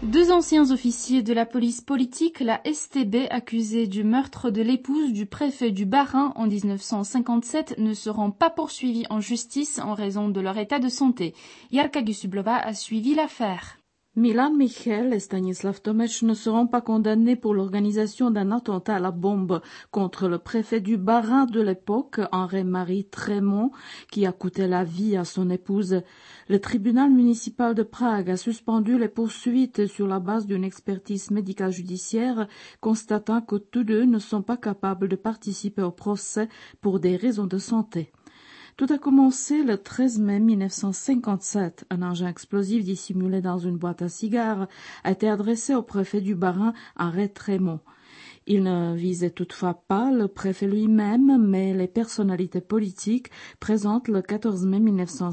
Deux anciens officiers de la police politique, la STB, accusés du meurtre de l'épouse du préfet du Bas-Rhin en 1957, ne seront pas poursuivis en justice en raison de leur état de santé. Jarka Gusublova a suivi l'affaire. Milan Michel et Stanislav Tomesh ne seront pas condamnés pour l'organisation d'un attentat à la bombe contre le préfet du Bas-Rhin de l'époque, Henri-Marie Trémont, qui a coûté la vie à son épouse. Le tribunal municipal de Prague a suspendu les poursuites sur la base d'une expertise médicale judiciaire, constatant que tous deux ne sont pas capables de participer au procès pour des raisons de santé. Tout a commencé le 13 mai 1957. Un engin explosif dissimulé dans une boîte à cigares a été adressé au préfet du Bas-Rhin, Henri Trémont. Il ne visait toutefois pas le préfet lui-même, mais les personnalités politiques présentes le 14 mai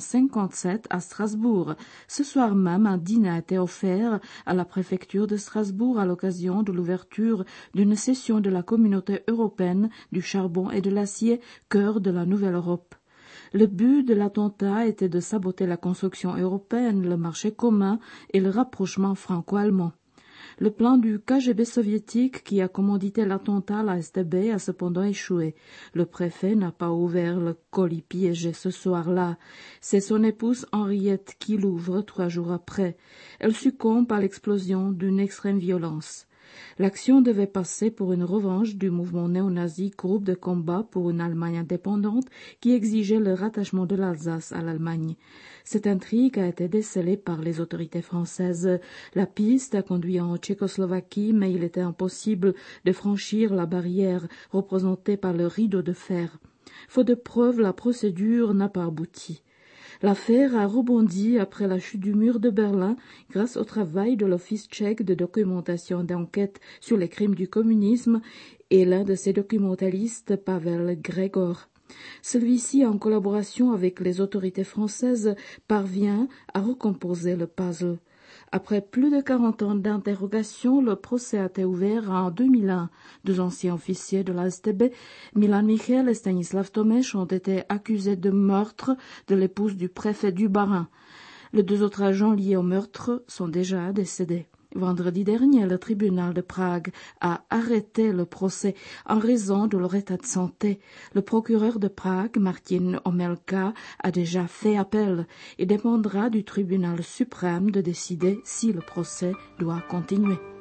1957 à Strasbourg. Ce soir même, un dîner a été offert à la préfecture de Strasbourg à l'occasion de l'ouverture d'une session de la Communauté européenne du charbon et de l'acier, cœur de la Nouvelle Europe. Le but de l'attentat était de saboter la construction européenne, le marché commun et le rapprochement franco-allemand. Le plan du KGB soviétique qui a commandité l'attentat à la STB a cependant échoué. Le préfet n'a pas ouvert le colis piégé ce soir-là. C'est son épouse Henriette qui l'ouvre 3 jours après. Elle succombe à l'explosion d'une extrême violence. L'action devait passer pour une revanche du mouvement néo-nazi Groupe de combat pour une Allemagne indépendante qui exigeait le rattachement de l'Alsace à l'Allemagne. Cette intrigue a été décelée par les autorités françaises. La piste a conduit en Tchécoslovaquie, mais il était impossible de franchir la barrière représentée par le rideau de fer. Faute de preuves, la procédure n'a pas abouti. L'affaire a rebondi après la chute du mur de Berlin grâce au travail de l'Office tchèque de documentation d'enquête sur les crimes du communisme et l'un de ses documentalistes, Pavel Grégor. Celui-ci, en collaboration avec les autorités françaises, parvient à recomposer le puzzle. Après plus de 40 ans d'interrogation, le procès a été ouvert en 2001. Deux anciens officiers de la STB, Milan Michel et Stanislav Tomesh, ont été accusés de meurtre de l'épouse du préfet du Bas-Rhin. Les deux autres agents liés au meurtre sont déjà décédés. Vendredi dernier, le tribunal de Prague a arrêté le procès en raison de leur état de santé. Le procureur de Prague, Martin Omelka, a déjà fait appel. Il dépendra du tribunal suprême de décider si le procès doit continuer.